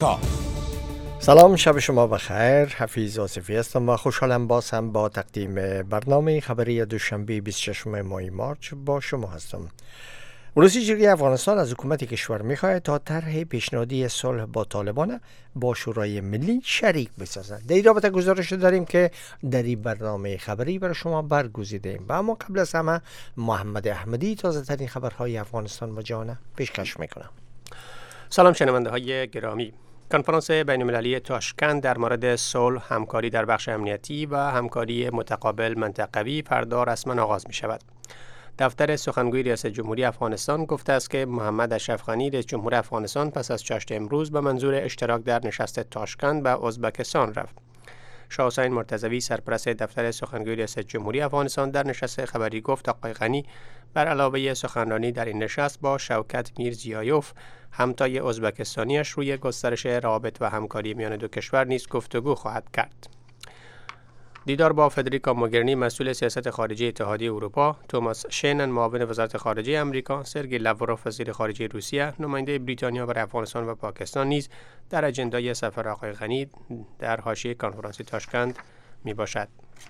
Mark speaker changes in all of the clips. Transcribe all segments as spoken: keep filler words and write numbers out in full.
Speaker 1: سلام، شب شما بخیر. حفیظ آصفی هستم و خوشحالم باز هم با تقدیم برنامه خبری دوشنبه بیست و ششم ماه مارچ با شما هستم. ولایت جرگه افغانستان از حکومت کشور می‌خواهد تا طرح پیشنهادی صلح با طالبان با شورای ملی شریک بسازد. در این رابطه گزارش داریم که در این برنامه خبری برای شما برگزیدیم. و اما قبل از همه محمد احمدی تازه ترین خبرهای افغانستان و جهان پیشکش میکنم.
Speaker 2: سلام شنونده های گرامی. کنفرانس بین المللی تاشکند در مورد صلح، همکاری در بخش امنیتی و همکاری متقابل منطقوی فردا رسما آغاز می شود. دفتر سخنگوی ریاست جمهوری افغانستان گفته است که محمد اشرف غنی رئیس جمهور افغانستان پس از چاشت امروز به منظور اشتراک در نشست تاشکند به ازبکستان رفت. شاه حسین مرتضوی سرپرست دفتر سخنگوی ریاست جمهوری افغانستان در نشست خبری گفت آقای غنی بر علاوه سخنرانی در این نشست با شوکت میرزیایوف همتای ازبکستانیش روی گسترش روابط و همکاری میان دو کشور نیز گفتگو خواهد کرد. دیدار با فدریکا موگرینی مسئول سیاست خارجی اتحادیه اروپا، توماس شینن معاون وزارت خارجه آمریکا، سرگئی لاوروف وزیر خارجه روسیه، نماینده بریتانیا برای افغانستان و پاکستان نیز در اجندای سفر آقای غنی در حاشیه کنفرانس تاشکند می باشد.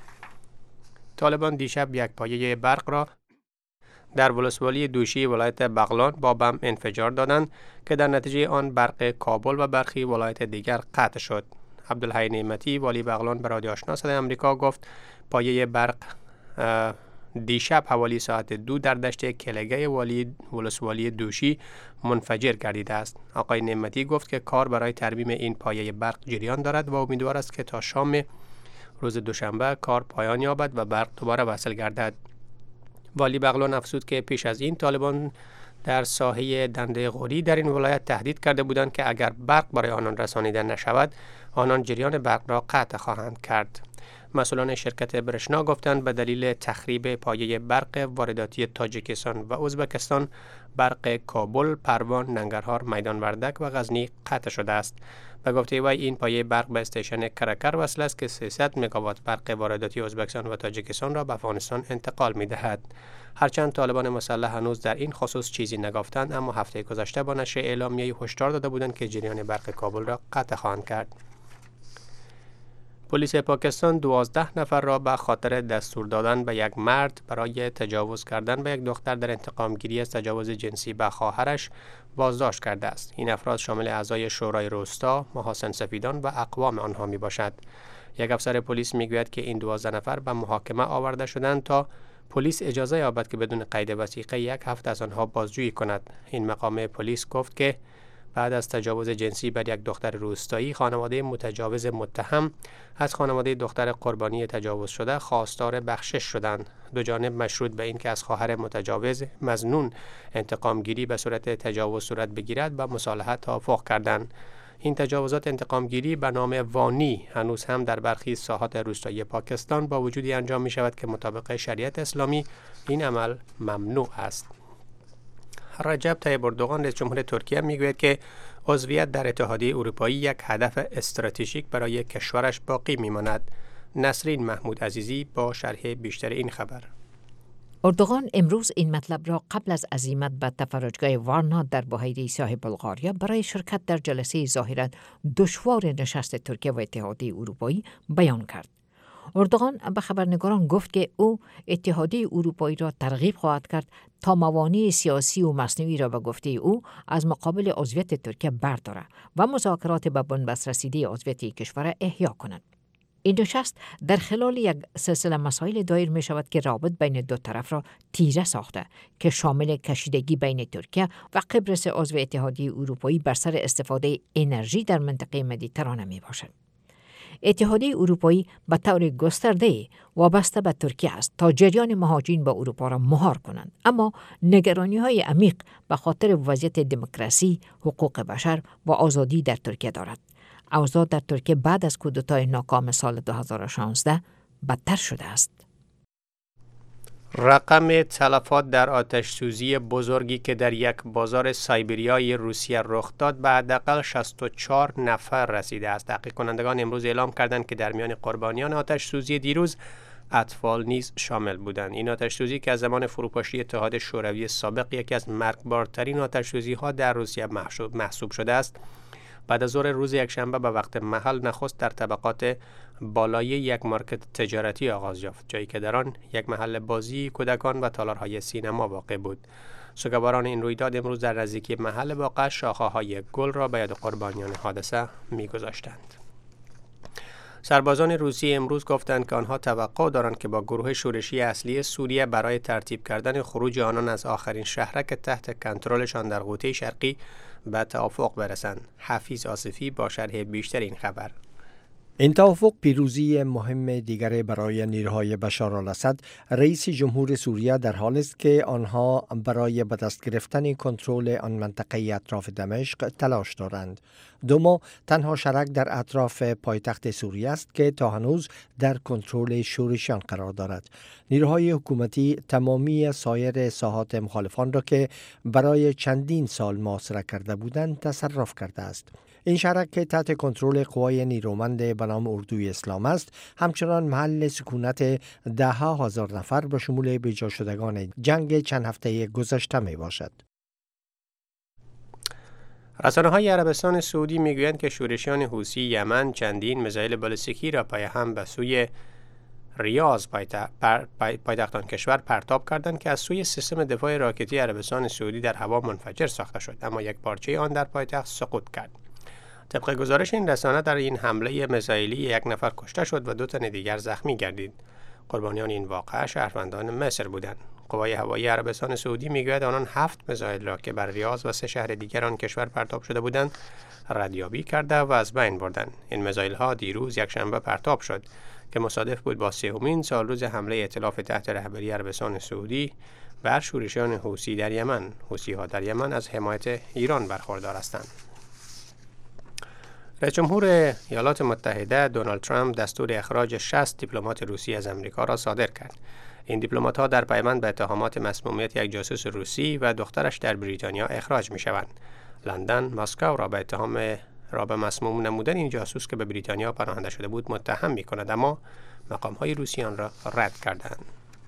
Speaker 2: طالبان دیشب یک پایه برق را در ولسوالی دوشی ولایت بغلان با بم انفجار دادند که در نتیجه آن برق کابل و برخی ولایت دیگر قطع شد. عبدالحی نعمتی والی بغلان به رادیو آشنا صدای آمریکا گفت پایه برق دیشب حوالی ساعت دو در دشت کلگه والی ولسوالی دوشی منفجر گردیده است. آقای نعمتی گفت که کار برای ترمیم این پایه برق جریان دارد و امیدوار است که تا شام روز دوشنبه کار پایان یابد و برق دوباره وصل گردد. والی بغلان افزود که پیش از این طالبان در ساحه دنده غوری در این ولایت تهدید کرده بودند که اگر برق برای آنان رسانیده نشود آنان جریان برق را قطع خواهند کرد. مسئولان شرکت برشنا گفتند به دلیل تخریب پایه برق وارداتی تاجیکستان و ازبکستان برق کابل، پروان، ننگرهار، میدان وردک و غزنی قطع شده است. به گفته وی این پایه برق به استیشن کرکر وصل است که سیصد مگاوات برق وارداتی ازبکستان و تاجیکستان را به افغانستان انتقال می دهد. هرچند طالبان مسلح هنوز در این خصوص چیزی نگفتند، اما هفته گذشته با نشر اعلامیه هشدار داده بودند که جریان برق کابل را قطع خواهند کرد. پلیس پاکستان دوازده نفر را به خاطر دستور دادن به یک مرد برای تجاوز کردن به یک دختر در انتقام گیری از تجاوز جنسی به خواهرش بازداشت کرده است. این افراد شامل اعضای شورای روستا، محاسن سفیدان و اقوام آنها می باشد. یک افسر پلیس می گوید که این دوازده نفر به محاکمه آورده شدند تا پلیس اجازه یابد که بدون قید وثیقه یک هفته از آنها بازجویی کند. این مقام پلیس گفت که بعد از تجاوز جنسی بر یک دختر روستایی، خانواده متجاوز متهم از خانواده دختر قربانی تجاوز شده خواستار بخشش شدند. دو جانب مشروط به این که از خواهر متجاوز مظنون انتقام گیری به صورت تجاوز صورت بگیرد و مصالحت توافق کردند. این تجاوزات انتقام گیری به نام وانی هنوز هم در برخی ساحات روستایی پاکستان با وجودی انجام می شود که مطابق شریعت اسلامی این عمل ممنوع است. رجب طیب اردوغان رئیس جمهور ترکیه میگوید که عضویت در اتحادیه اروپایی یک هدف استراتژیک برای کشورش باقی میماند. نسرین محمود عزیزی با شرح بیشتر این خبر.
Speaker 3: اردوغان امروز این مطلب را قبل از عزیمت به تفرجگاه وارنا در بحیره سیاه بلغاریا برای شرکت در جلسه ظاهراً دشوار نشست ترکیه و اتحادیه اروپایی بیان کرد. اردوغان به خبرنگاران گفت که او اتحادیه اروپایی را ترغیب خواهد کرد تا موانع سیاسی و مصنوعی را به گفته او از مقابل عضویت ترکیه بردارد و مذاکرات به بنبست رسیده عضویت کشور احیا کند. این نشست در خلال یک سلسله مسائل دایر می شود که رابط بین دو طرف را تیره ساخته که شامل کشیدگی بین ترکیه و قبرس عضو اتحادیه اروپایی بر سر استفاده انرژی در منطقه مدیترانه می باشد. اتحادیه اروپایی به طور گسترده وابسته به ترکیه است تا جریان مهاجرین به اروپا را مهار کنند، اما نگرانی‌های عمیق به خاطر وضعیت دموکراسی، حقوق بشر و آزادی در ترکیه دارد. اوضاع در ترکیه بعد از کودتای ناکام سال دو هزار و شانزده بدتر شده است.
Speaker 2: رقم تلفات در آتش سوزی بزرگی که در یک بازار سایبریای روسیه رخ داد به حداقل شصت و چهار نفر رسیده است. تحقیق کنندگان امروز اعلام کردند که در میان قربانیان آتش سوزی دیروز اطفال نیز شامل بودند. این آتش سوزی که از زمان فروپاشی اتحاد شوروی سابق یکی از مرگبارترین آتش سوزی ها در روسیه محسوب محسوب شده است، بعد از ظهر روز یکشنبه به وقت محل نخست در طبقات بالای یک مارکت تجارتی آغاز یافت، جایی که در آن یک محل بازی کودکان و تالارهای سینما واقع بود. سوگواران این رویداد امروز در نزدیکی محل واقع شاخه‌های گل را به یاد قربانیان حادثه می‌گذاشتند. سربازان روسیه امروز گفتند که آنها توقع دارند که با گروه شورشی اصلی سوریه برای ترتیب کردن خروج آنان از آخرین شهرک تحت کنترلشان در قوطه شرقی به توافق برسند. حفیظ آصفی با شرح بیشتر این خبر.
Speaker 1: این توافق پیروزی مهم دیگر برای نیروهای بشار الاسد، رئیس جمهور سوریه، در حالی است که آنها برای به دست گرفتن کنترل آن منطقه اطراف دمشق تلاش دارند. دوما تنها شرک در اطراف پایتخت سوریه است که تا هنوز در کنترل شورشیان قرار دارد. نیروهای حکومتی تمامی سایر ساحات مخالفان را که برای چندین سال محاصره کرده بودند تصرف کرده است. این شرک که تحت کنترل قوای نیرومند به نام اردوی اسلام است، همچنان محل سکونت ده ها هزار نفر به شمول بیجا شدگان جنگ چند هفته گذشته می باشد.
Speaker 2: رسانه‌های عربستان سعودی میگویند که شورشیان حوثی یمن چندین میزایل بالستیکی را پای هم به سوی ریاض پایتخت آن کشور پرتاب کردند که از سوی سیستم دفاع راکتی عربستان سعودی در هوا منفجر ساخته شد، اما یک پارچه آن در پایتخت سقوط کرد. طبق گزارش این رسانه در این حمله میزایلی یک نفر کشته شد و دو تن دیگر زخمی گردید. قربانیان این واقعه شهروندان مصر بودند. قوای هوایی عربستان سعودی میگوید آنان هفت میزایل را که بر ریاض و سه شهر دیگر آن کشور پرتاب شده بودند ردیابی کرده و از بین بردند. این میزایل ها دیروز یکشنبه پرتاب شد که مصادف بود با سومین سالروز حمله ائتلاف تحت رهبری عربستان سعودی بر شورشیان حوثی در یمن. حوثی ها در یمن از حمایت ایران برخوردار هستند. رئیس جمهور ایالات متحده دونالد ترامپ دستور اخراج شصت دیپلمات روسی از امریکا را صادر کرد. این دیپلمات‌ها در پیوند به اتهامات مسمومیت یک جاسوس روسی و دخترش در بریتانیا اخراج می‌شوند. لندن مسکو را به اتهام را به مسموم نمودن این جاسوس که به بریتانیا پناهنده شده بود متهم می‌کند، اما مقام‌های روسی آن را رد کردند.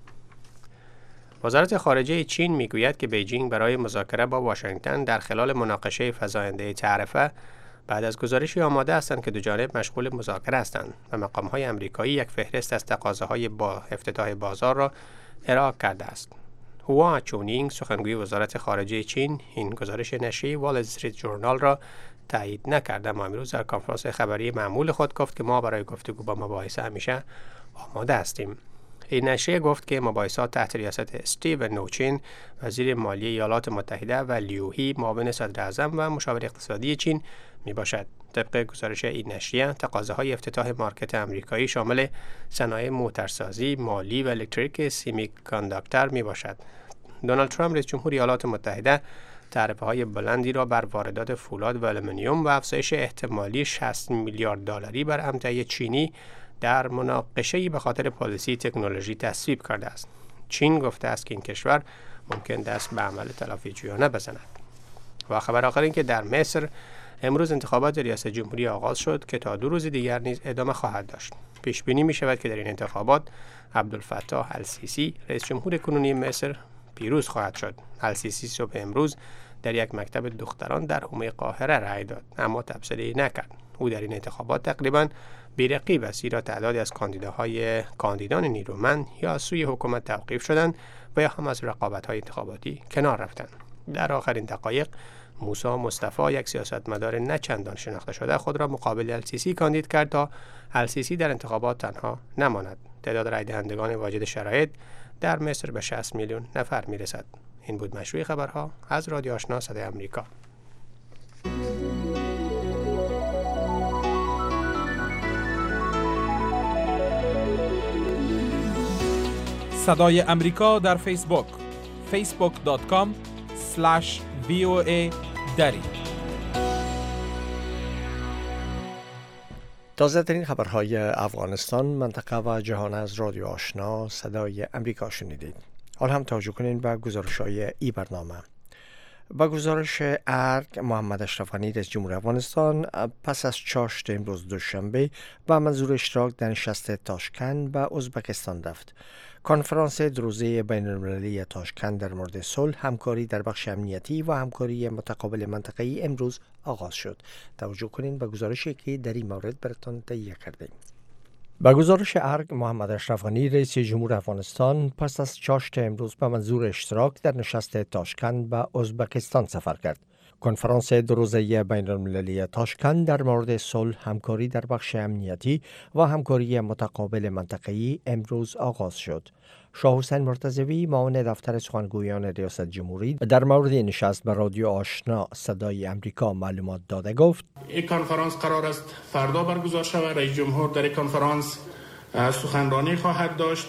Speaker 2: وزارت خارجه چین می‌گوید که بیجینگ برای مذاکره با واشنگتن در خلال مناقشه فزاینده تعرفه بعد از گزارشی آماده هستند که دو جانب مشغول مذاکره هستند و مقام‌های آمریکایی یک فهرست از تقاضاهای با افتتاح بازار را ارائه کرده است. هوا چونینگ، سخنگوی وزارت خارجه چین، این گزارش نشریه وال استریت ژورنال را تایید نکرده، اما امروز در کنفرانس خبری معمول خود گفت که ما برای گفتگو با مباحثه همیشه آماده هستیم. این نشریه گفت که مباحثات تحت ریاست استیو نوچین، وزیر مالی ایالات متحده، و لیو هی، معاون صدر اعظم و مشاور اقتصادی چین می باشد. طبق گزارش این نشریه، تقاضاهای افتتاح مارکت آمریکایی شامل صنایع موتورسازی، مالی و الکتریک سیمی کانداکتور می باشد. دونالد ترامپ رئیس جمهور ایالات متحده تعرفه‌های بلندی را بر واردات فولاد و آلومینیوم و افزایش احتمالی شصت میلیارد دلاری بر امتحه چینی در مناقشه‌ای به خاطر پالیسی تکنولوژی تصویب کرده است. چین گفته است که این کشور ممکن دست به عمل تلافی‌جویانه بزند. و خبر آخر این که در مصر امروز انتخابات ریاست جمهوری آغاز شد که تا دو روز دیگر نیز ادامه خواهد داشت. پیش بینی می شود که در این انتخابات عبدالفتاح السیسی، رئیس جمهور کنونی مصر، پیروز خواهد شد. السیسی صبح امروز در یک مکتب دختران در حومه قاهره رأی داد، اما تبصره‌ای نکرد. او در این انتخابات تقریباً بی‌رقیب است، زیرا تعدادی از کاندیداهای کاندیدان نیرومند یا از سوی حکومت توقیف شدند و یا هم از رقابت‌های انتخاباتی کنار رفتند. در آخرین دقایق موسی مصطفی، یک سیاستمدار نه چندان شناخته شده، خود را مقابل السیسی کاندید کرد تا السیسی در انتخابات تنها نماند. تعداد رای دهندگان واجد شرایط در مصر به شصت میلیون نفر میرسد. این بود مشروع خبرها از رادیو آشنا صدای آمریکا.
Speaker 4: صدای امریکا در فیسبوک فیسبوک دات کام اسلش وی او ای دری.
Speaker 1: تازه ترین خبرهای افغانستان، منطقه و جهان از رادیو آشنا صدای امریکا شنیدید. حال هم توجه کنین به گزارش‌های ای برنامه. با گزارش ارگ، محمد اشرف غنی رئیس جمهور افغانستان پس از چاشت امروز دوشنبه با منظور اشتراک در نشست تاشکند به ازبکستان رفت. کنفرانس دو روزه بین المللی تاشکند در مورد صلح، همکاری در بخش امنیتی و همکاری متقابل منطقه‌ای امروز آغاز شد. توجه کنین به گزارشی که در این مورد براتون تهیه کردیم. با گزارش ارگ، محمد اشرف غنی رئیس جمهور افغانستان پس از چاشت امروز به منظور اشتراک در نشست تاشکند به ازبکستان سفر کرد. کنفرانس دو روزه بین المللی تاشکند در مورد صلح، همکاری در بخش امنیتی و همکاری متقابل منطقه‌ای امروز آغاز شد. شاه حسین مرتضوی، معاون دفتر سخنگویان ریاست جمهوری، در مورد این نشست به رادیو آشنا صدای امریکا معلومات داده گفت:
Speaker 5: این کنفرانس قرار است فردا برگزار شود. رئیس جمهور در این کنفرانس سخنرانی خواهد داشت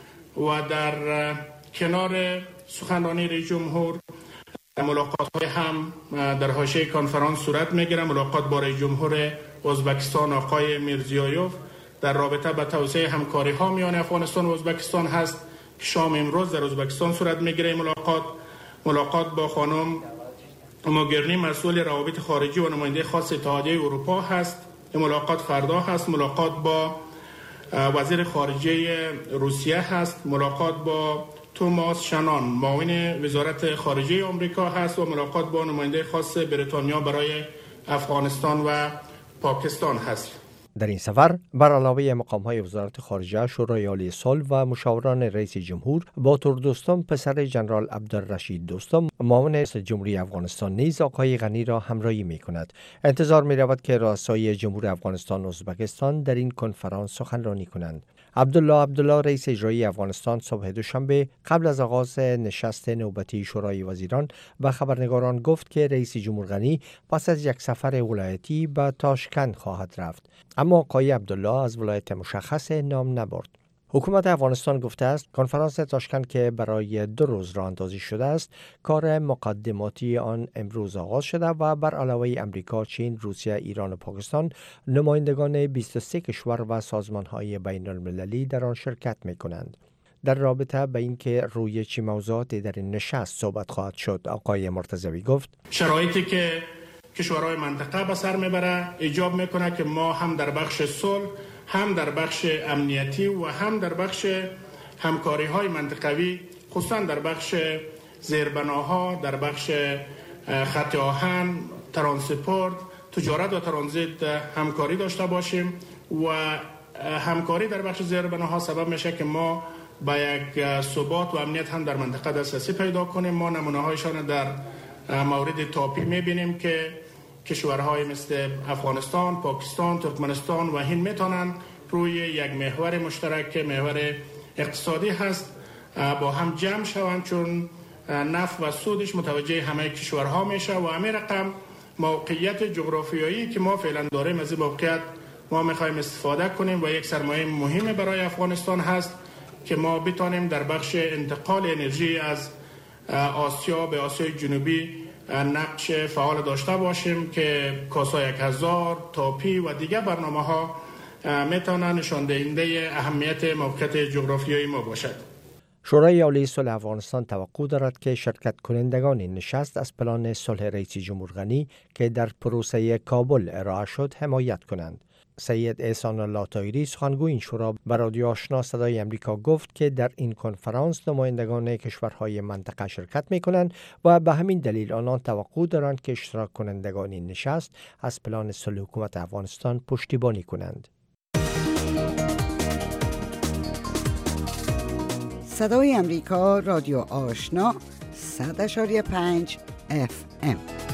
Speaker 5: و در کنار سخنرانی رئیس جمهور ملاقات های هم در حاشیه کنفرانس صورت میگیره. ملاقات با رئیس جمهور ازبکستان آقای میرزیایوف در رابطه با توسعه همکاری ها میان افغانستان و ازبکستان هست که شام امروز در ازبکستان صورت میگیره. ملاقات ملاقات با خانم موگرنی، مسئول روابط خارجی و نماینده خاص اتحادیه اروپا هست. این ملاقات فردا هست. ملاقات با وزیر خارجه روسیه هست. ملاقات با توماس شنان، معاون وزارت خارجه آمریکا هست و ملاقات با نماینده خاص بریتانیا برای افغانستان و پاکستان هست.
Speaker 1: در این سفر بر علاوه مقام‌های وزارت خارجه، شورای عالی صلح و مشاوران رئیس جمهور، باتور دوستم پسر جنرال عبدالرشید دوستم، معاون رئیس جمهوری افغانستان، نیز آقای غنی را همراهی می‌کند. انتظار می‌رود که رؤسای جمهور افغانستان و ازبکستان در این کنفرانس سخنرانی کنند. عبدالله عبدالله، رئیس اجرایی افغانستان، صبح دوشنبه قبل از آغاز نشست نوبتی شورای وزیران به خبرنگاران گفت که رئیس جمهور غنی پس از یک سفر ولایتی به تاشکند خواهد رفت، اما آقای عبدالله از ولایت مشخص نام نبرد. حکومت افغانستان گفته است کنفرانس تاشکند که برای دو روز راه اندازی شده است، کار مقدماتی آن امروز آغاز شده و بر علاوه امریکا، چین، روسیه، ایران و پاکستان، نمایندگان بیست و سه کشور و سازمان‌های بین المللی در آن شرکت می‌کنند. در رابطه به اینکه روی چه موضوعاتی در این نشست صحبت خواهد شد، آقای مرتضوی گفت:
Speaker 5: شرایطی که کشورهای منطقه به سر میبره ایجاب میکنه که ما هم در بخش صلح، هم در بخش امنیتی و هم در بخش همکاری های منطقوی، خصوصا در بخش زیربناها، در بخش خط آهن، ترانسپورت، تجارت و ترانزیت همکاری داشته باشیم و همکاری در بخش زیربناها سبب میشه که ما با یک ثبات و امنیت هم در منطقه دسترسی پیدا کنیم. ما نمونه هایشان در مورد تاپی میبینیم که کشورهای مثل افغانستان، پاکستان، ترکمنستان و هند میتونن روی یک محور مشترک، محور اقتصادی هست، با هم جمع شوند، چون نفع و سودش متوجه همه کشورها میشه و همین رقم موقعیت جغرافیایی که ما فعلا داریم از این موقعیت ما میخوایم استفاده کنیم و یک سرمایه مهم برای افغانستان هست که ما بتانیم در بخش انتقال انرژی از آسیا به آسیای جنوبی نقش فعال داشته باشیم که کاسا یک هزار، تاپی و دیگر برنامه ها میتونن نشان دهنده اهمیت موقعیت جغرافیایی ما باشد.
Speaker 1: شورای عالی صلح افغانستان توقع دارد که شرکت کنندگان این نشست از پلان صلح رئیس جمهور غنی که در پروسه کابل ارائه شد حمایت کنند. سید احسان الله طاهری، سخنگوی این شورا، به رادیو آشنا صدای امریکا گفت که در این کنفرانس نمایندگان کشورهای منطقه شرکت می‌کنند و به همین دلیل آنان توقع دارند که اشتراک کنندگان این نشست از پلان صلح حکومت افغانستان پشتیبانی کنند.
Speaker 6: صدای امریکا، رادیو آشنا، صد اشاری پنج اف ام.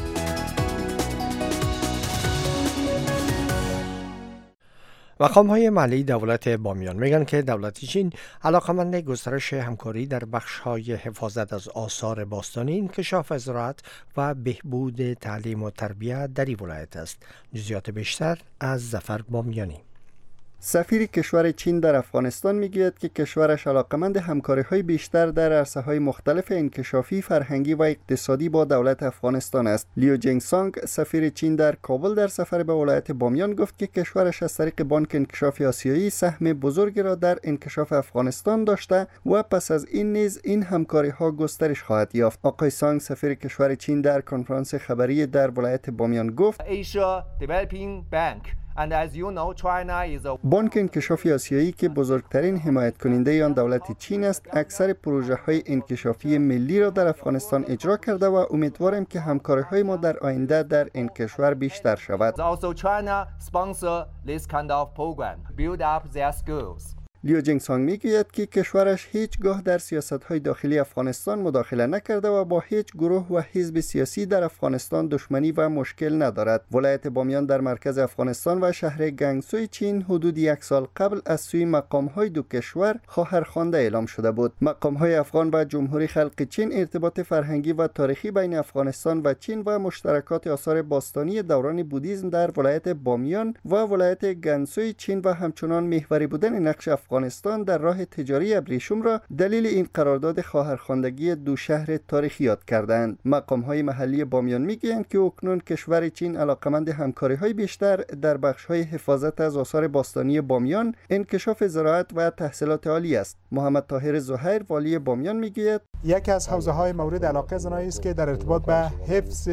Speaker 1: مقام‌های محلی دولت بامیان میگن که دولت چین علاقمند گسترش همکاری در بخش‌های حفاظت از آثار باستانی، انکشاف زراعت و بهبود تعلیم و تربیت در این ولایت است. جزئیات بیشتر از ظفر بامیانی.
Speaker 7: سفیر کشور چین در افغانستان میگوید که کشورش علاقمند همکاری‌های بیشتر در عرصه‌های مختلف انکشافی، فرهنگی و اقتصادی با دولت افغانستان است. لیو جنگسانگ سفیر چین در کابل در سفر به ولایت بامیان گفت که کشورش از طریق بانک انکشاف آسیایی سهم بزرگی را در انکشاف افغانستان داشته و پس از این نیز این همکاری‌ها گسترش خواهد یافت. آقای سانگ سفیر کشور چین در کنفرانس خبری در ولایت بامیان گفت
Speaker 8: Asia Developing Bank And as you know, China is a...
Speaker 7: بانک انکشاف آسیایی که بزرگترین حمایت کننده آن دولت چین است، اکثر پروژه های انکشافی ملی را در افغانستان اجرا کرده و امیدوارم که همکاری های ما در آینده در این کشور بیشتر شود.
Speaker 8: Also China sponsor this kind of program, build up their skills.
Speaker 7: لیو جنگسانگ میگوید که کشورش هیچگاه در سیاست‌های داخلی افغانستان مداخله نکرده و با هیچ گروه و حزب سیاسی در افغانستان دشمنی و مشکل ندارد. ولایت بامیان در مرکز افغانستان و شهر گنگسوی چین حدود یک سال قبل از سوی مقام‌های دو کشور خواهرخوانده اعلام شده بود. مقام‌های افغان و جمهوری خلق چین ارتباط فرهنگی و تاریخی بین افغانستان و چین و مشترکات آثار باستانی دوران بودیسم در ولایت بامیان و ولایت گنگسوی چین و همچنان محوری بودن نقش افغانستان در راه تجاری ابریشم را دلیل این قرارداد خواهرخواندگی دو شهر تاریخی یاد کردند. مقام‌های محلی بامیان میگویند که اکنون کشور چین علاقمند همکاری‌های بیشتر در بخش‌های حفاظت از آثار باستانی بامیان، انکشاف زراعت و تحصیلات عالی است. محمد طاهر زهیر والی بامیان میگوید
Speaker 9: یکی از حوزه‌های مورد علاقه زنایی است که در ارتباط به حفظ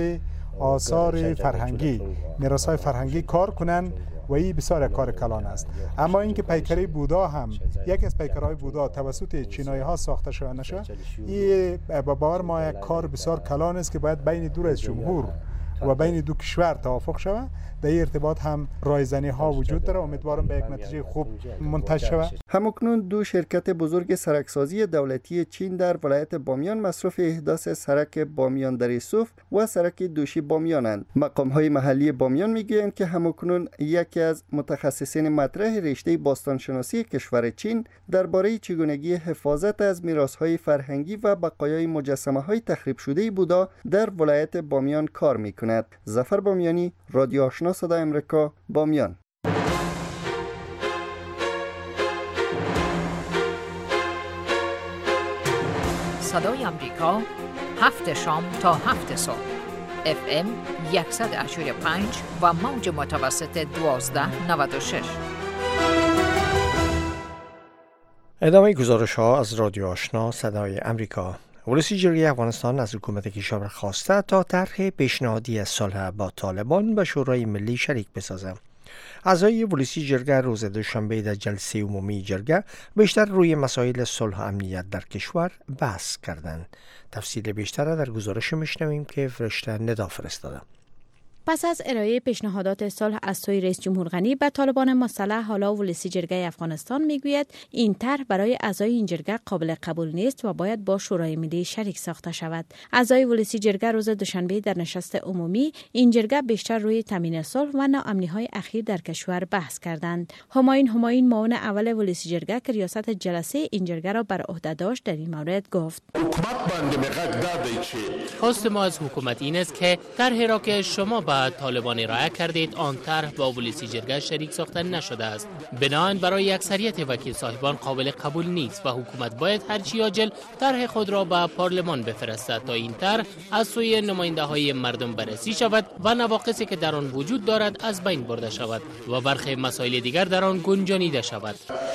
Speaker 9: آثار فرهنگی، میراث‌های فرهنگی کار کنند و این بسیار کار کلان است. اما اینکه پیکره بودا هم یک از پیکرهای بودا توسط چینایی ها ساخته شده نشه، این با باور ما یک کار بسیار کلان است که باید بین دو رئیس جمهور و بین دو کشور توافق شود. در این ارتباط هم رایزنی ها وجود داره. امیدوارم به یک نتیجه خوب منتهی شود.
Speaker 7: همکنون دو شرکت بزرگ سرکسازی دولتی چین در ولایت بامیان مصروف احداث سرک بامیان در یوسف و سرک دوشی بامیانند. مقام های محلی بامیان میگویند که همکنون یکی از متخصصین مطرح رشته باستانشناسی کشور چین درباره چگونگی حفاظت از میراث های فرهنگی و بقایای مجسمه های تخریب شده بودا در ولایت بامیان کار میکند. ظفر بامیانی، رادیو آشنا صدای امریکا، بامیان.
Speaker 3: صدای امریکا، هفت شام تا هفت صبح، اف ام صد و هشتاد و پنج و موج متوسط دوازده نود و شش.
Speaker 1: ادامه گزارش ها از رادیو آشنا صدای امریکا. ولسی جرگه افغانستان از حکومت کشور خواسته تا طرح پیشنهادی از صلح با طالبان به شورای ملی شریک بسازد. اعضای ولسی جرگه روز دوشنبه در جلسه عمومی جرگه بیشتر روی مسائل صلح و امنیت در کشور بحث کردند. تفصیل بیشتر در گزارش میشنویم که فرشته ندا فرستاده.
Speaker 10: پس از ارائه پیشنهادات صلح از سوی رئیس جمهور غنی به طالبان مسلح، حالا ولسی جرگه افغانستان میگوید این طرح برای اعضای این جرگه قابل قبول نیست و باید با شورای ملی شریک ساخته شود. اعضای ولسی جرگه روز دوشنبه در نشست عمومی این جرگه بیشتر روی تامین صلح و ناامنی‌های اخیر در کشور بحث کردند. همایون همایون معاون اول ولسی جرگه که ریاست جلسه این جرگه را بر عهده داشت در این مورد گفت:
Speaker 11: خواست ما از حکومت این است که طرحی را که شما با طالبان ارائه کردید آن طرح با ولسی جرگه شریک ساخته نشده است. بنابراین برای اکثریت وکیل صاحبان قابل قبول نیست و حکومت باید هرچی عاجل طرح خود را به پارلمان بفرستد تا این طرح از سوی نماینده های مردم بررسی شود و نواقصی که در آن وجود دارد از بین برده شود و برخی مسائل دیگر در آن گنجانیده شود.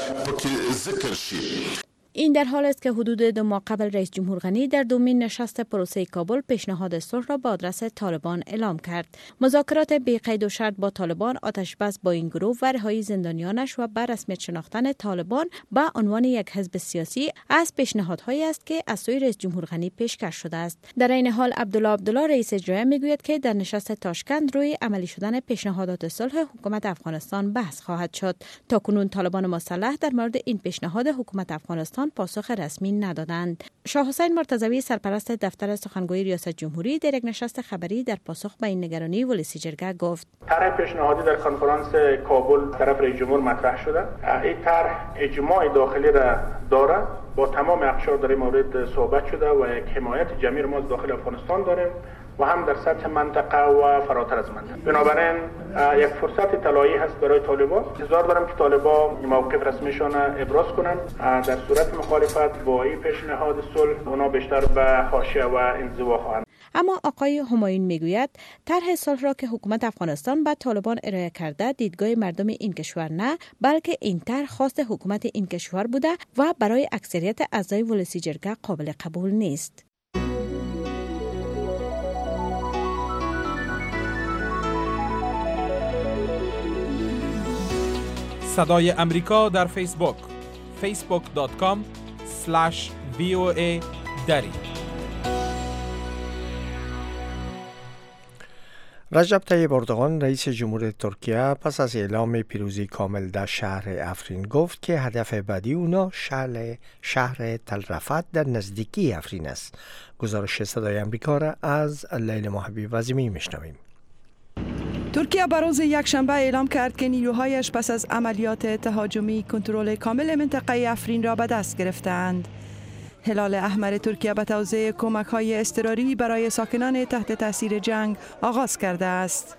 Speaker 10: این در حال است که حدود دو ماه قبل رئیس جمهور غنی در دومین نشست پروسه کابل پیشنهاد صلح را به آدرس طالبان اعلام کرد. مذاکرات بی قید و شرط با طالبان، آتش بس با این گروه و رهایی زندانیانش و بر رسمیت شناختن طالبان به عنوان یک حزب سیاسی از پیشنهادهایی است که از سوی رئیس جمهور غنی پیشکش شده است. در این حال عبدالله عبدالله رئیس اجرایی میگوید که در نشست تاشکند روی عملی شدن پیشنهادات صلح حکومت افغانستان بحث خواهد شد. تاکنون طالبان مسلح در مورد این پیشنهاد حکومت افغانستان پاسخ رسمی ندادند. شاه حسین مرتضوی سرپرست دفتر سخنگوی ریاست جمهوری در یک نشست خبری در پاسخ به این نگرانی ولسی جرگه گفت:
Speaker 5: طرح پیشنهادی در کنفرانس کابل طرف رئیس جمهور مطرح شده. این طرح اجماع داخلی را داره، با تمام اقشار در این مورد صحبت شده و یک حمایت جمعی ما از داخل افغانستان داریم و هم در سطح منطقه و فراتر از منطقه. بنابراین یک فرصت طلایی هست برای طالبان. انتظار دارم که طالبان موقف رسمیشان ابراز کنند. در صورت مخالفت با این پیشنهاد صلح اونا بیشتر به حاشیه و انزوا خواهند.
Speaker 10: اما آقای همایون میگوید طرح صلح را که حکومت افغانستان به طالبان ارائه کرده دیدگاه مردم این کشور نه، بلکه این طرح خواست حکومت این کشور بوده و برای اکثریت اعضای ولسی جرگه قابل قبول نیست.
Speaker 4: صدای امریکا در فیسبوک فیسبوک دات کام اسلش وی او ای دری.
Speaker 1: رجب طیب اردوغان رئیس جمهور ترکیه پس از اعلام پیروزی کامل در شهر افرین گفت که هدف بعدی اونا شهر, شهر تل رفت در نزدیکی افرین است. گزارش صدای امریکا را از لیل محبی وزیمی میشنویم.
Speaker 12: ترکیه بر روز یکشنبه اعلام کرد که نیروهایش پس از عملیات تهاجمی کنترل کامل منطقه افرین را به دست گرفتند. هلال احمر ترکیه به توزیع کمک‌های اضطراری برای ساکنان تحت تاثیر جنگ آغاز کرده است.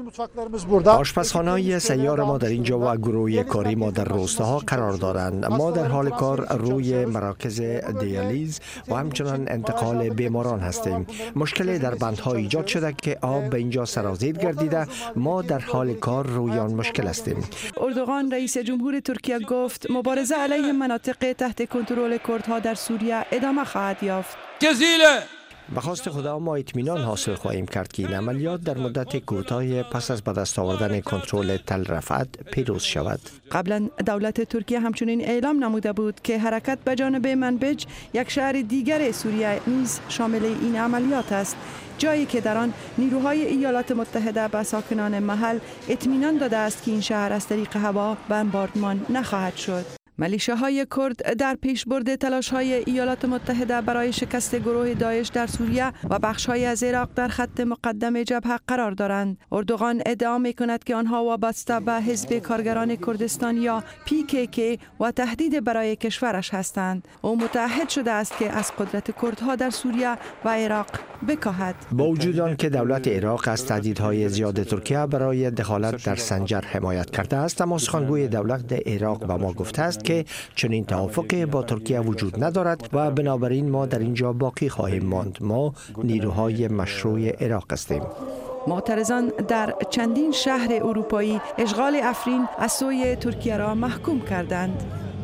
Speaker 1: آشپزخانه‌های سیار ما در اینجا و گروه کاری ما در روستاها قرار دارند. ما در حال کار روی مراکز دیالیز و همچنان انتقال بیماران هستیم. مشکلی در بندها ایجاد شده که آب به اینجا سرازیر گردیده. ما در حال کار روی آن مشکل هستیم.
Speaker 12: اردوغان رئیس جمهور ترکیه گفت مبارزه علیه مناطق تحت کنترل کردها در سوریه ادامه خواهد یافت.
Speaker 1: جزیله به خواست خدا ما اطمینان حاصل خواهیم کرد که این عملیات در مدت کوتاه پس از به دست آوردن کنترل تل رفت پیروز شود.
Speaker 12: قبلا دولت ترکیه همچنین اعلام نموده بود که حرکت به جانب منبج، یک شهر دیگر سوریه، نیز شامل این عملیات است، جایی که در آن نیروهای ایالات متحده به ساکنان محل اطمینان داده است که این شهر از طریق هوا بمباردمان نخواهد شد. ملیشه‌های کرد در پیشبرد تلاش‌های ایالات متحده برای شکست گروه داعش در سوریه و بخش‌های از عراق در خط مقدم جبهه قرار دارند. اردوغان ادعا می‌کند که آنها وابسته به حزب کارگران کردستان یا پی کی کی و تهدید برای کشورش هستند. او متعهد شده است که از قدرت کردها در سوریه و عراق بکاهد.
Speaker 1: با وجود آنکه دولت عراق از تهدیدهای زیاد ترکیه برای دخالت در سنجر حمایت کرده است، اما سخنگوی دولت عراق به ما گفته است که چنین توافقی با ترکیه وجود ندارد و بنابراین ما در اینجا باقی خواهیم ماند. ما نیروهای مشروع عراق هستیم.
Speaker 12: معترضان در چندین شهر اروپایی اشغال افرین از سوی ترکیه را محکوم کردند.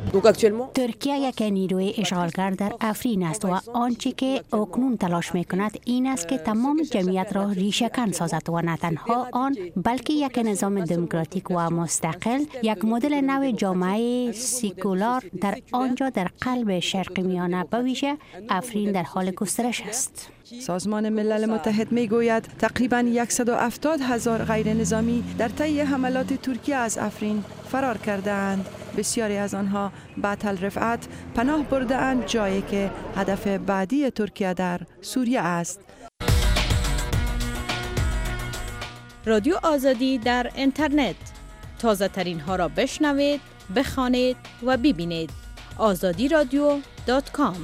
Speaker 13: ترکیه یک نیروی اشغالگر در افرین است و آنچه که اکنون تلاش میکند این است که تمام جمعیت را ریشه‌کن سازد و نه تنها آن بلکه یک نظام دموکراتیک و مستقل، یک مدل نو جامعه سکولار در آنجا در قلب شرق میانه به ویژه افرین در حال گسترش است.
Speaker 12: سازمان ملل متحد می گوید تقریباً صد و هفتاد هزار غیر نظامی در طی حملات ترکیه از افرین فرار کرده اند. بسیاری از آنها به تل رفعت پناه برده اند، جایی که هدف بعدی ترکیه در سوریه است.
Speaker 10: رادیو آزادی در اینترنت، تازه ترین ها را بشنوید، بخوانید و ببینید. آزادی رادیو دات کام.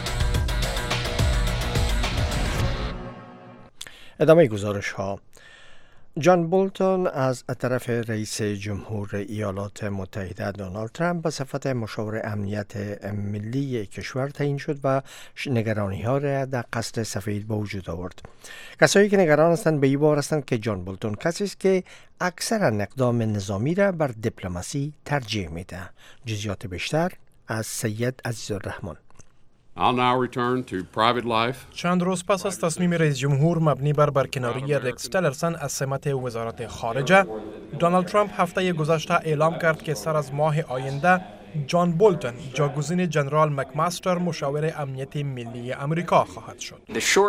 Speaker 1: ادامه گزارش ها. جان بولتون از طرف رئیس جمهور ایالات متحده دونالد ترامپ به صفت مشاور امنیت ملی کشور تعیین شد و نگرانی ها را در قصر سفید به وجود آورد. کسایی که نگران هستند به این باور هستند که جان بولتون کسی است که اکثر اقدام نظامی را بر دیپلماسی ترجیح میده. جزئیات بیشتر از سید عزیزالرحمن.
Speaker 14: چند روز پس از تصمیم رئیس جمهور مبنی بر برکناری رکس تیلرسن از سمت وزارت خارجه، دونالد ترامپ هفته گذشته اعلام کرد که سر از ماه آینده جان بولتون جاگزین جنرال مکماستر مشاور امنیت ملی امریکا خواهد شد.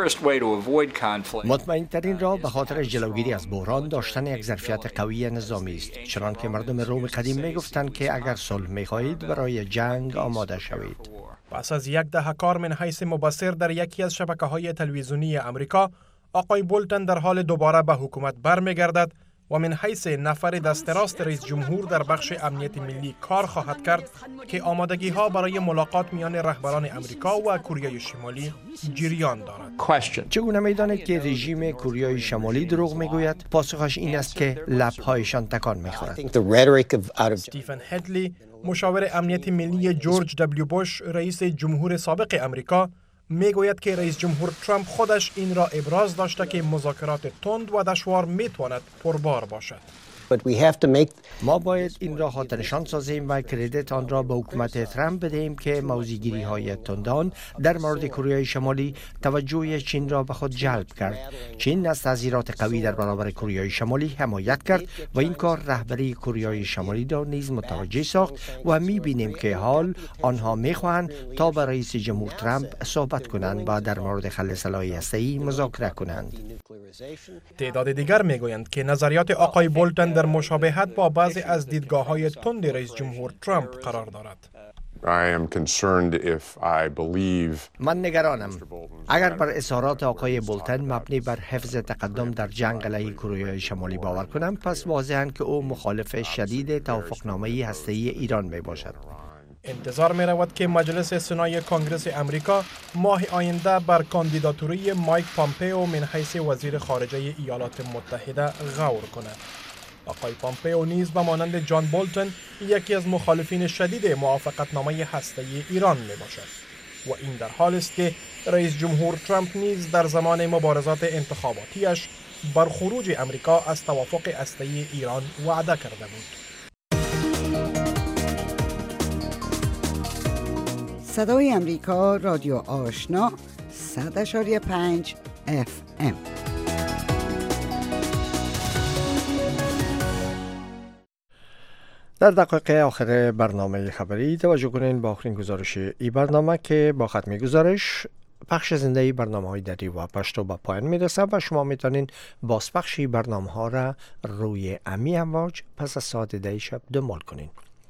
Speaker 1: مطمئن ترین راه به خاطر جلوگیری از بحران داشتن یک ظرفیت قوی نظامی است، چنانکه مردم روم قدیم میگفتند که اگر صلح میخواهید برای جنگ آماده شوید.
Speaker 14: پس از یک دهه کار من حیث مبصر در یکی از شبکه‌های تلویزیونی امریکا، آقای بولتون در حال دوباره به حکومت برمیگردد و من حیث نفر دست راست رئیس جمهور در بخش امنیت ملی کار خواهد کرد که آمادگی ها برای ملاقات میان رهبران امریکا و کره شمالی جریان دارد.
Speaker 1: چگونه میداند که رژیم کره شمالی دروغ میگوید؟ پاسخش این است که لب‌هایشان تکان میخورد.
Speaker 14: استیفن هدلی، مشاور امنیت ملی جورج دبلیو بوش رئیس جمهور سابق امریکا، میگوید که رئیس جمهور ترامپ خودش این را ابراز داشته که مذاکرات تند و دشوار میتواند پربار باشد.
Speaker 1: ما باید این را خاطرنشان سازیم و کردیت آن را به حکومت ترامپ بدهیم که موضوعگیری های تندان در مورد کره شمالی توجه چین را به خود جلب کرد. چین از تعزیرات قوی در برابر کره شمالی حمایت کرد و این کار رهبری کره شمالی را نیز متوجه ساخت و می‌بینیم که حال آنها می‌خواهند تا با رئیس جمهور ترامپ صحبت کنند و در مورد خلع سلاح هسته‌ای مذاکره کنند.
Speaker 14: تعداد دیگر میگویند که نظریات آقای بولتن در مشابهت با بعضی از دیدگاه‌های تند رئیس جمهور ترامپ قرار دارد.
Speaker 1: من نگرانم اگر بر اظهارات آقای بولتن مبنی بر حفظ تقدم در جنگ علیه کره شمالی باور کنم، پس واضحاً که او مخالف شدید توافقنامه هسته‌ای ایران می باشد.
Speaker 14: انتظار می رود که مجلس سنای کنگرس امریکا ماه آینده بر کاندیداتوری مایک پامپئو من حیث وزیر خارجه ایالات متحده غور کند. آقای پامپئو نیز به مانند جان بولتن یکی از مخالفین شدید موافقتنامه هسته‌ای ایران می باشد و این در حال است که رئیس جمهور ترامپ نیز در زمان مبارزات انتخاباتیش بر خروج امریکا از توافق هسته‌ای ایران وعده کرده بود.
Speaker 6: صدای امریکا، رادیو آشنا، صد اشاری پنج اف ام.
Speaker 1: در دقایق آخر برنامه خبری توجه کنین با آخرین گزارش ای برنامه که با ختم گزارش پخش زنده برنامه های دری و پشتو به پایان میرسه و شما میتونین بازپخشی برنامه ها را روی امی امواج پس از ساعت ده شب دنبال کنین.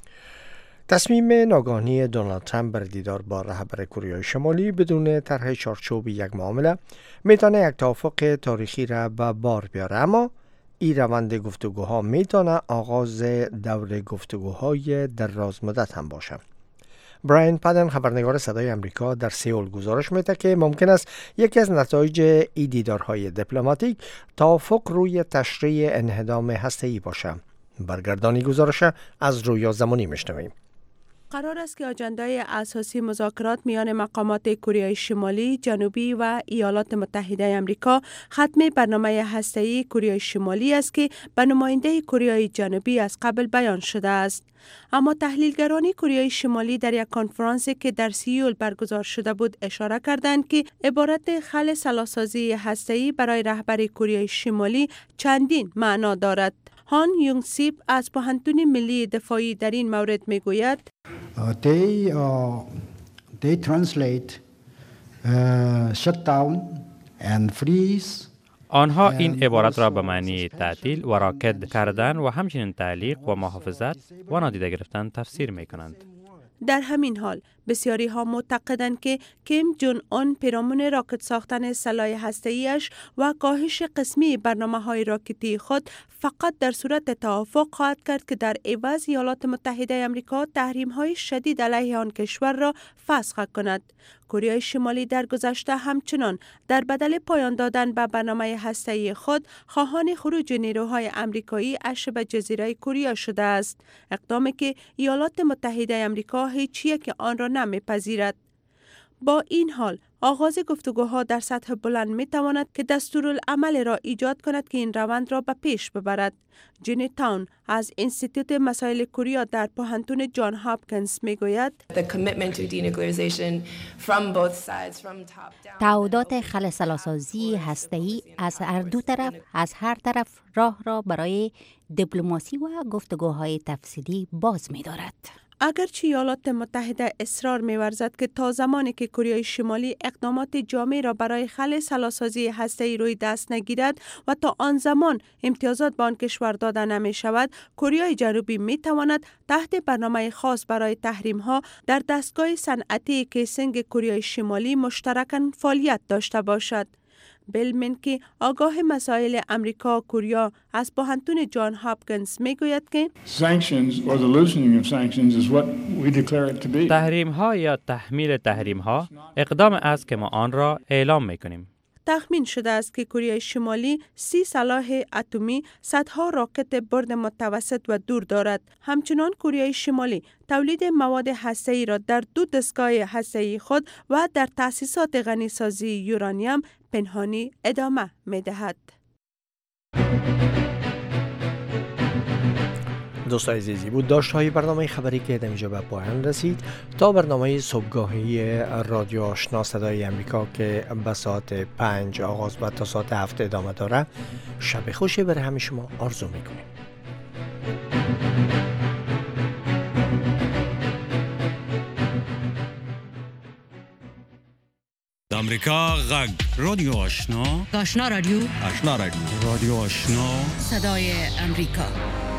Speaker 1: تصمیم ناگهانی دونالد ترامپ بر دیدار با رهبر کره شمالی بدون طرح چارچوب یک معامله میتونه یک توافق تاریخی را به بار بیاره، اما این روند گفتگوها میتونه آغاز دور گفتگوهای دراز مدت هم باشه. براین پدن، خبرنگار صدای امریکا، در سئول گزارش میده که ممکن است یکی از نتایج این دیدارهای دیپلماتیک توافق روی تشریع انهدام هسته‌ای باشه. برگردانی گزارش از رویا زمانی میشنویم.
Speaker 10: قرار است که آجندای اساسی مذاکرات میان مقامات کره شمالی، جنوبی و ایالات متحده آمریکا ختم برنامه هسته‌ای کره شمالی است که به نماینده کره جنوبی از قبل بیان شده است. اما تحلیلگران کره شمالی در یک کنفرانسی که در سئول برگزار شده بود اشاره کردند که عبارت خلع سلاح‌سازی هسته‌ای برای رهبر کره شمالی چندین معنا دارد. هان یونگ سیپ از پوهنتون ملی دفاعی در این مورد میگوید
Speaker 15: Uh, they, uh, they translate uh, shut down and freeze.
Speaker 16: آنها این عبارت را به معنی تعطیل و راکد کردن و همچنین تعلیق و محافظت و نادیده گرفتن تفسیر می کنند.
Speaker 10: در همین حال بسیاری ها معتقدند که کیم جون اون پیرامون راکت ساختن سلاح هسته‌ایش و کاهش قسمی برنامه‌های راکتی خود فقط در صورت توافق خواهد کرد که در عوض ایالات متحده آمریکا تحریم‌های شدید علیه آن کشور را فسخ کند. کره شمالی در گذشته همچنان در بدل پایان دادن به برنامه هسته‌ای خود خواهان خروج نیروهای آمریکایی از شبه جزیره کره شده است، اقدامی که ایالات متحده آمریکا هیچ یک آن را نمی‌پذیرد. با این حال آغاز گفتگوها در سطح بلند می تواند که دستورالعمل را ایجاد کند که این روند را به پیش ببرد. جینی تاون از انستیتوت مسائل کره در پوهنتون جان هاپکینز می گوید
Speaker 13: تعهدات خلع سلاح‌سازی هسته‌ای از هر دو طرف از هر طرف راه را برای دیپلماسی و گفتگوهای تفصیلی باز می دارد.
Speaker 10: اگرچه ایالات متحده اصرار می‌ورزد که تا زمانی که کره شمالی اقدامات جامع را برای خلع سلاح‌سازی هسته‌ای روی دست نگیرد و تا آن زمان امتیازات به آن کشور داده نمی‌شود، کره جنوبی می‌تواند تحت برنامه خاص برای تحریم‌ها در دستگاه صنعتی کیسینگ کره شمالی مشترکاً فعالیت داشته باشد.
Speaker 12: بیل منکی آگاه مسائل امریکا کوریا از پوهنتون جان هاپکینز میگوید که
Speaker 16: تحریم ها یا تحمیل تحریم ها اقدام است که ما آن را اعلام میکنیم.
Speaker 12: تخمین شده است که کره شمالی سی سلاح اتمی، صدها راکت برد متوسط و دور دارد. همچنان کره شمالی تولید مواد هسته‌ای را در دو دستگاه هسته‌ای خود و در تأسیسات غنیسازی یورانیم پنهانی ادامه می‌دهد.
Speaker 1: دوستان عزیزی بود داشت های برنامه خبری که در اینجا به پایان رسید. تا برنامه صبحگاهی رادیو آشنا صدای امریکا که به ساعت پنج آغاز و تا ساعت هفت ادامه داره، شب خوشی برای همه شما آرزو میکنیم.
Speaker 17: امریکا غږ رادیو آشنا
Speaker 18: آشنا رادیو
Speaker 17: آشنا رادیو رادیو آشنا
Speaker 18: صدای امریکا.